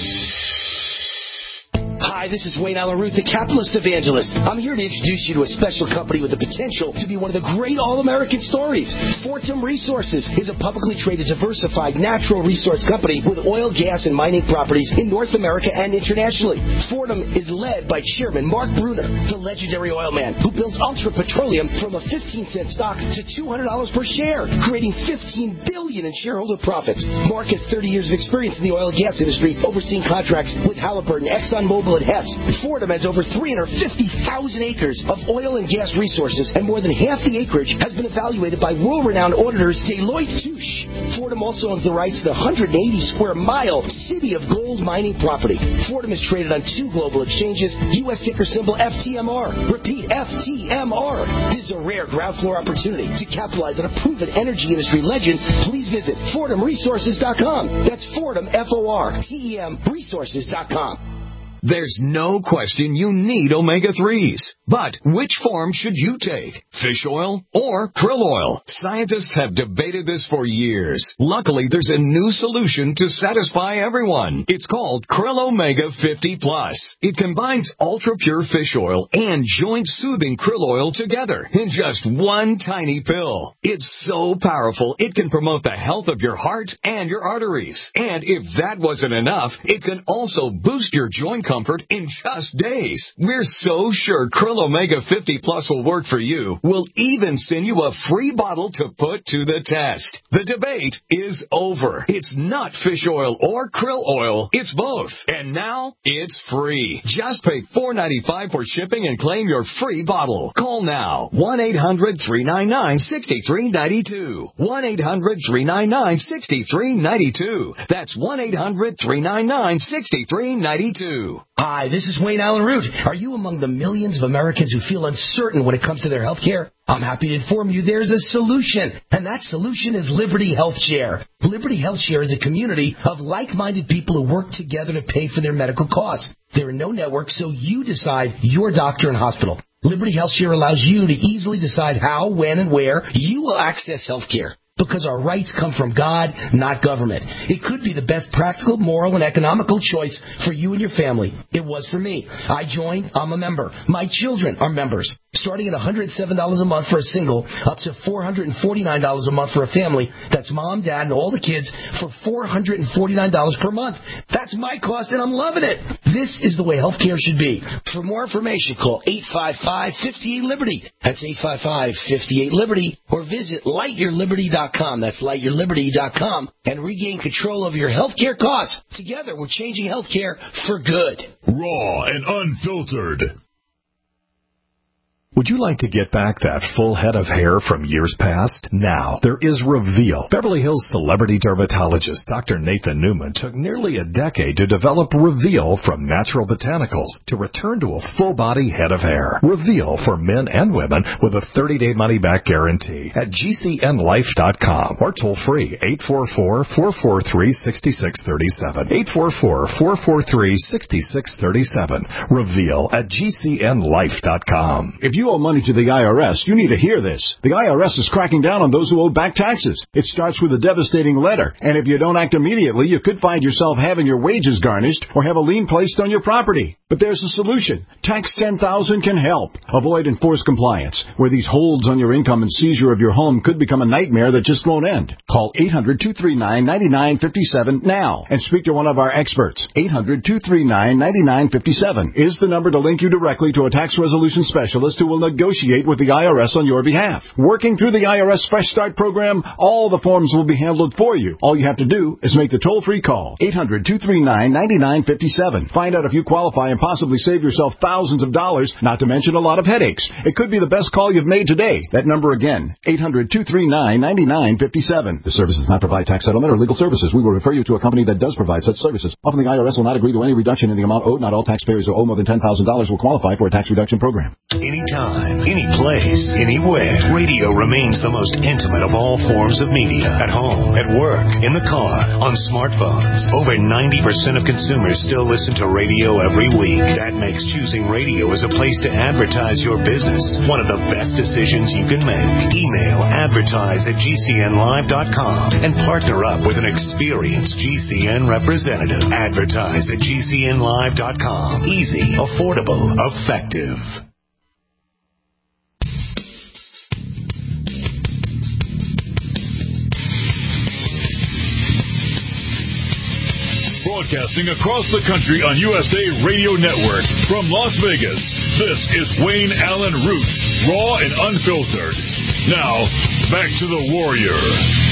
Hi, this is Wayne Allen Root, the capitalist evangelist. I'm here to introduce you to a special company with the potential to be one of the great all-American stories. Fortum Resources is a publicly traded, diversified natural resource company with oil, gas, and mining properties in North America and internationally. Fortum is led by Chairman Mark Bruner, the legendary oil man who builds Ultra Petroleum from a fifteen cent stock to two hundred dollars per share, creating fifteen billion dollars in shareholder profits. Mark has thirty years of experience in the oil and gas industry, overseeing contracts with Halliburton, ExxonMobil, and Hess. Fortum has over three hundred fifty thousand acres of oil and gas resources, and more than half the acreage has been evaluated by world-renowned auditors Deloitte Touche. Fortum also owns the rights to the one hundred eighty square mile City of Gold mining property. Fortum is traded on two global exchanges, U S ticker symbol F T M R. Repeat, F T M R. This is a rare ground floor opportunity to capitalize on a proven energy industry legend. Please visit Fortum Resources dot com. That's Fortum, F O R T E M, Resources dot com. There's no question you need omega threes. But which form should you take? Fish oil or krill oil? Scientists have debated this for years. Luckily, there's a new solution to satisfy everyone. It's called Krill Omega fifty plus. It combines ultra-pure fish oil and joint-soothing krill oil together in just one tiny pill. It's so powerful, it can promote the health of your heart and your arteries. And if that wasn't enough, it can also boost your joint comfort in just days. We're so sure Krill Omega fifty plus will work for you. We'll even send you a free bottle to put to the test. The debate is over. It's not fish oil or krill oil. It's both. And now it's free. Just pay four dollars and ninety-five cents for shipping and claim your free bottle. Call now. one eight hundred three nine nine six three nine two. one eight hundred three nine nine six three nine two. That's one eight hundred three nine nine six three nine two. Hi, this is Wayne Allen Root. Are you among the millions of Americans who feel uncertain when it comes to their health care? I'm happy to inform you there's a solution, and that solution is Liberty Health Share. Liberty Health Share is a community of like-minded people who work together to pay for their medical costs. There are no networks, so you decide your doctor and hospital. Liberty Health Share allows you to easily decide how, when, and where you will access health care. Because our rights come from God, not government. It could be the best practical, moral, and economical choice for you and your family. It was for me. I joined. I'm a member. My children are members. Starting at one hundred seven dollars a month for a single, up to four hundred forty-nine dollars a month for a family. That's mom, dad, and all the kids for four hundred forty-nine dollars per month. That's my cost, and I'm loving it. This is the way healthcare should be. For more information, call eight five five, five eight, Liberty. That's eight five five, five eight, Liberty. Or visit light your liberty dot com. That's light your liberty dot com. And regain control of your healthcare costs. Together, we're changing healthcare for good. Raw and unfiltered. Would you like to get back that full head of hair from years past? Now, there is Reveal. Beverly Hills celebrity dermatologist Doctor Nathan Newman took nearly a decade to develop Reveal from natural botanicals to return to a full-body head of hair. Reveal for men and women with a thirty-day money-back guarantee at G C N life dot com or toll-free eight four four, four four three, six six three seven. eight four four, four four three, six six three seven. Reveal at G C N life dot com. If you owe money to the I R S, you need to hear this. The I R S is cracking down on those who owe back taxes. It starts with a devastating letter, and if you don't act immediately, you could find yourself having your wages garnished or have a lien placed on your property. But there's a solution. Tax ten thousand can help. Avoid enforced compliance, where these holds on your income and seizure of your home could become a nightmare that just won't end. Call eight hundred, two three nine, nine nine five seven now and speak to one of our experts. eight hundred, two three nine, nine nine five seven is the number to link you directly to a tax resolution specialist who will negotiate with the I R S on your behalf. Working through the I R S Fresh Start program, all the forms will be handled for you. All you have to do is make the toll-free call. eight hundred, two three nine, nine nine five seven. Find out if you qualify and possibly save yourself thousands of dollars, not to mention a lot of headaches. It could be the best call you've made today. That number again, eight hundred, two three nine, nine nine five seven. The service does not provide tax settlement or legal services. We will refer you to a company that does provide such services. Often the I R S will not agree to any reduction in the amount owed. Not all taxpayers who owe more than ten thousand dollars will qualify for a tax reduction program. Anytime, any place, anywhere, radio remains the most intimate of all forms of media. At home, at work, in the car, on smartphones. Over ninety percent of consumers still listen to radio every week. That makes choosing radio as a place to advertise your business one of the best decisions you can make. Email advertise at G C N live dot com and partner up with an experienced G C N representative. Advertise at G C N live dot com. Easy, affordable, effective. Broadcasting across the country on U S A Radio Network from Las Vegas, this is Wayne Allen Root, raw and unfiltered. Now, back to the Warrior.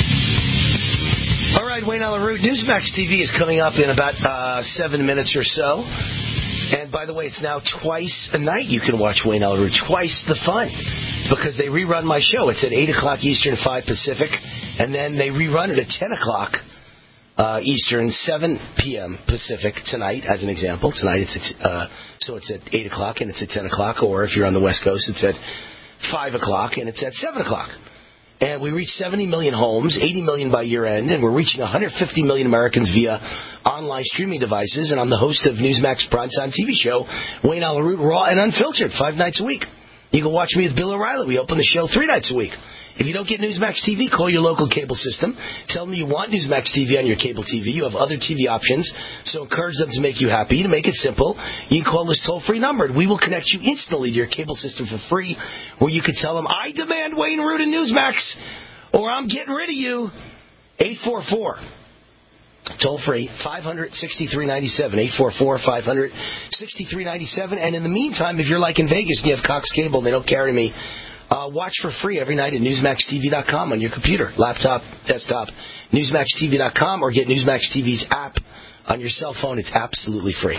All right, Wayne Allen Root, Newsmax T V is coming up in about uh, seven minutes or so. And by the way, it's now twice a night you can watch Wayne Allen Root, twice the fun, because they rerun my show. It's at eight o'clock Eastern, five Pacific, and then they rerun it at ten o'clock Uh, Eastern, seven p.m. Pacific tonight, as an example. Tonight it's at, uh, so it's at eight o'clock and it's at ten o'clock, or if you're on the West Coast, it's at five o'clock and it's at seven o'clock. And we reach seventy million homes, eighty million by year end, and we're reaching one hundred fifty million Americans via online streaming devices. And I'm the host of Newsmax Primetime T V show, Wayne Allen Root, raw and unfiltered, five nights a week. You can watch me with Bill O'Reilly. We open the show three nights a week. If you don't get Newsmax T V, call your local cable system. Tell them you want Newsmax T V on your cable T V. You have other T V options, so encourage them to make you happy. To make it simple, you can call this toll-free number, and we will connect you instantly to your cable system for free, where you can tell them, I demand Wayne Root and Newsmax, or I'm getting rid of you. eight four four Toll-free, five hundred, sixty-three ninety-seven, eight four four, five hundred, sixty-three ninety-seven. And in the meantime, if you're like in Vegas and you have Cox Cable and they don't carry me, Uh, watch for free every night at Newsmax T V dot com on your computer, laptop, desktop, Newsmax T V dot com, or get Newsmax T V's app on your cell phone. It's absolutely free.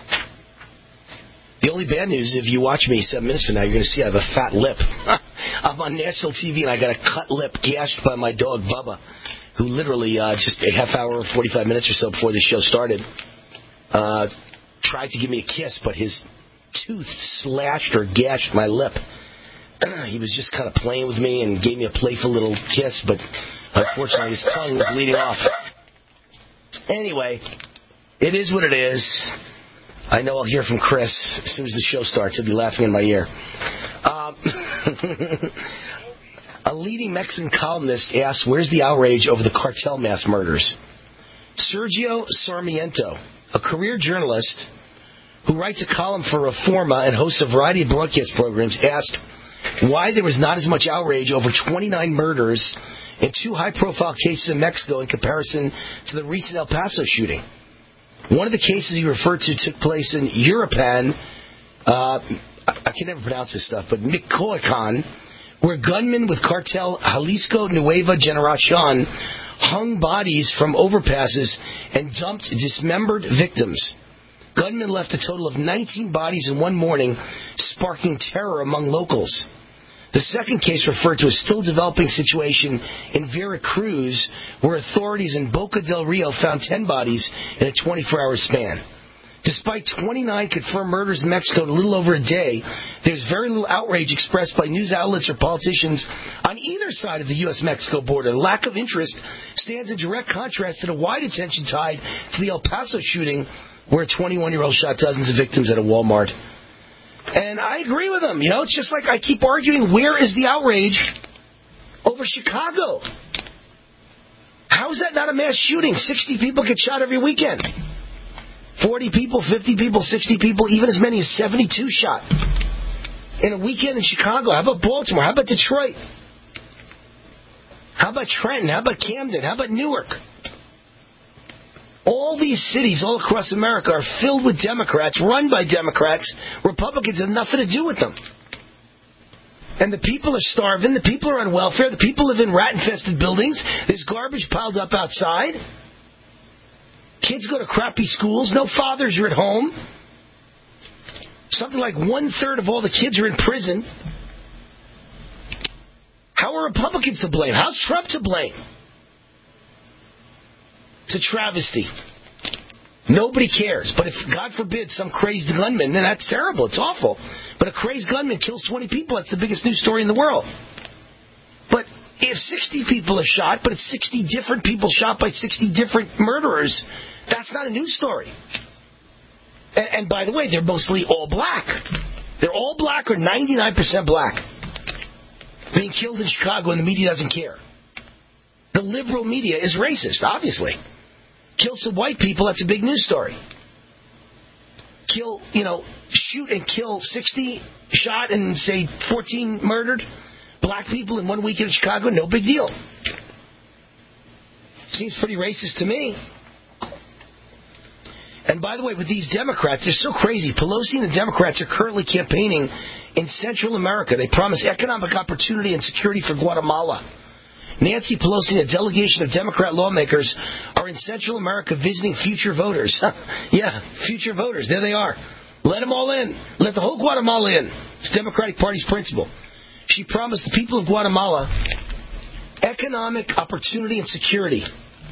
The only bad news is if you watch me seven minutes from now, you're going to see I have a fat lip. I'm on national T V, and I got a cut lip gashed by my dog, Bubba, who literally uh, just a half hour or forty-five minutes or so before the show started uh, tried to give me a kiss, but his tooth slashed or gashed my lip. He was just kind of playing with me and gave me a playful little kiss, but unfortunately his tongue was leading off. Anyway, it is what it is. I know I'll hear from Chris as soon as the show starts. He'll be laughing in my ear. Um, a leading Mexican columnist asks, where's the outrage over the cartel mass murders? Sergio Sarmiento, a career journalist who writes a column for Reforma and hosts a variety of broadcast programs, asked, why there was not as much outrage over twenty-nine murders and two high-profile cases in Mexico in comparison to the recent El Paso shooting. One of the cases he referred to took place in Uruapan, uh, I can never pronounce this stuff, but Michoacan, where gunmen with cartel Jalisco Nueva Generacion hung bodies from overpasses and dumped dismembered victims. Gunmen left a total of nineteen bodies in one morning, sparking terror among locals. The second case referred to a still developing situation in Veracruz, where authorities in Boca del Rio found ten bodies in a twenty-four hour span. Despite twenty-nine confirmed murders in Mexico in a little over a day, there's very little outrage expressed by news outlets or politicians on either side of the U S Mexico border. Lack of interest stands in direct contrast to the wide attention tied to the El Paso shooting, where a twenty-one-year-old shot dozens of victims at a Walmart. And I agree with him. You know, it's just like I keep arguing, where is the outrage over Chicago? How is that not a mass shooting? sixty people get shot every weekend. forty people, fifty people, sixty people, even as many as seventy-two shot in a weekend in Chicago. How about Baltimore? How about Detroit? How about Trenton? How about Camden? How about Newark? All these cities all across America are filled with Democrats, run by Democrats. Republicans have nothing to do with them. And the people are starving. The people are on welfare. The people live in rat-infested buildings. There's garbage piled up outside. Kids go to crappy schools. No fathers are at home. Something like one-third of all the kids are in prison. How are Republicans to blame? How's Trump to blame? It's a travesty. Nobody cares. But if, God forbid, some crazed gunman, then that's terrible. It's awful. But a crazed gunman kills twenty people. That's the biggest news story in the world. But if sixty people are shot, but it's sixty different people shot by sixty different murderers, that's not a news story. And, and by the way, they're mostly all black. They're all black or ninety-nine percent black. Being killed in Chicago and the media doesn't care. The liberal media is racist, obviously. Kill some white people, that's a big news story. Kill, you know, shoot and kill sixty shot and say fourteen murdered black people in one weekend in Chicago, no big deal. Seems pretty racist to me. And by the way, with these Democrats, they're so crazy. Pelosi and the Democrats are currently campaigning in Central America. They promise economic opportunity and security for Guatemala. Nancy Pelosi and a delegation of Democrat lawmakers are in Central America visiting future voters. Yeah, future voters. There they are. Let them all in. Let the whole Guatemala in. It's the Democratic Party's principle. She promised the people of Guatemala economic opportunity and security.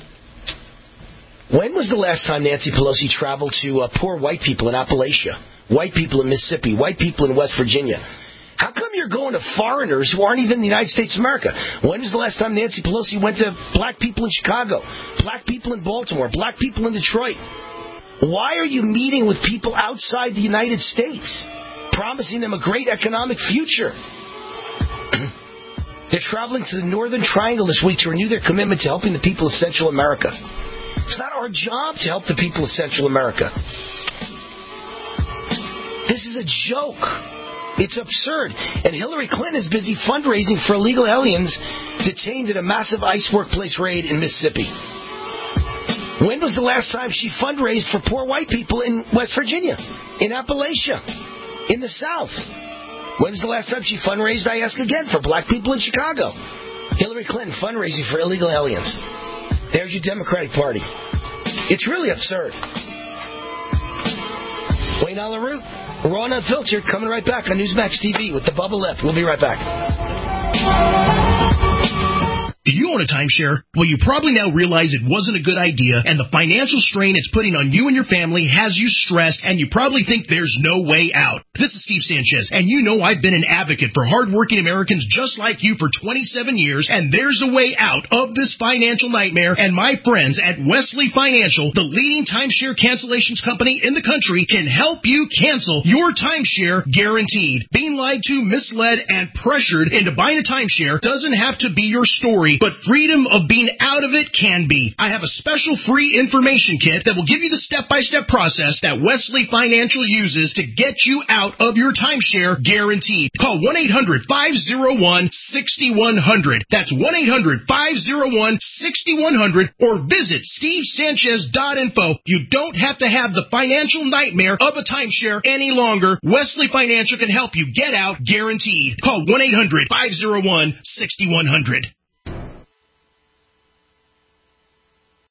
When was the last time Nancy Pelosi traveled to uh, poor white people in Appalachia, white people in Mississippi, white people in West Virginia? How come you're going to foreigners who aren't even in the United States of America? When was the last time Nancy Pelosi went to black people in Chicago, black people in Baltimore, black people in Detroit? Why are you meeting with people outside the United States, promising them a great economic future? They're traveling to the Northern Triangle this week to renew their commitment to helping the people of Central America. It's not our job to help the people of Central America. This is a joke. It's absurd. And Hillary Clinton is busy fundraising for illegal aliens detained in a massive ICE workplace raid in Mississippi. When was the last time she fundraised for poor white people in West Virginia, in Appalachia, in the South? When was the last time she fundraised, I ask again, for black people in Chicago? Hillary Clinton fundraising for illegal aliens. There's your Democratic Party. It's really absurd. Wayne Allyn Root, Raw and Unfiltered, coming right back on Newsmax T V with the Bubba Lip. We'll be right back. Do you own a timeshare? Well, you probably now realize it wasn't a good idea, and the financial strain it's putting on you and your family has you stressed, and you probably think there's no way out. This is Steve Sanchez, and you know I've been an advocate for hardworking Americans just like you for twenty-seven years, and there's a way out of this financial nightmare, and my friends at Wesley Financial, the leading timeshare cancellations company in the country, can help you cancel your timeshare guaranteed. Being lied to, misled, and pressured into buying a timeshare doesn't have to be your story scary, but freedom of being out of it can be. I have a special free information kit that will give you the step-by-step process that Wesley Financial uses to get you out of your timeshare guaranteed. Call one eight hundred five oh one six one zero zero. That's one eight hundred five oh one six one zero zero or visit steve sanchez dot info. You don't have to have the financial nightmare of a timeshare any longer. Wesley Financial can help you get out guaranteed. Call one eight hundred five oh one six one zero zero.